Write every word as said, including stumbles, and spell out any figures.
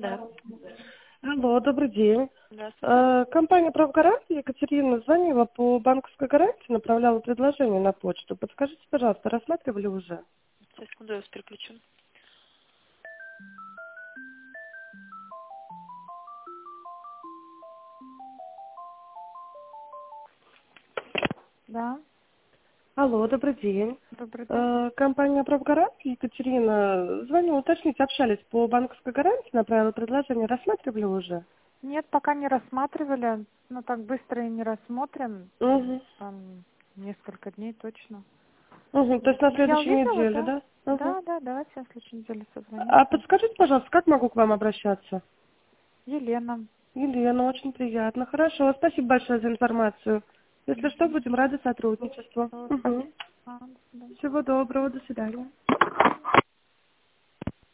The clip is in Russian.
Да. Алло, добрый день. Здравствуйте. Э, Компания «Правгарант», Екатерина звонила по банковской гарантии, направляла предложение на почту. Подскажите, пожалуйста, рассматривали уже? Сейчас, секунду, я вас переключу. Да, Алло, добрый день. добрый день. Э, Компания «Правгарант», Екатерина звонила уточнить, общались по банковской гарантии, направила предложение, рассматривали уже? Нет, пока не рассматривали, но так быстро и не рассмотрим. Угу. Там несколько дней точно. Угу. То есть на Ну, я следующей увидела, неделе, да? да? Угу. Да, да, давайте на следующей неделе А созвонимся. подскажите, пожалуйста, как могу к вам обращаться? Елена. Елена, очень приятно. Хорошо, спасибо большое за информацию. Если что, Мгм. будем рады сотрудничеству. Всё, Угу. спасибо. А, до свидания. Всего доброго, до свидания.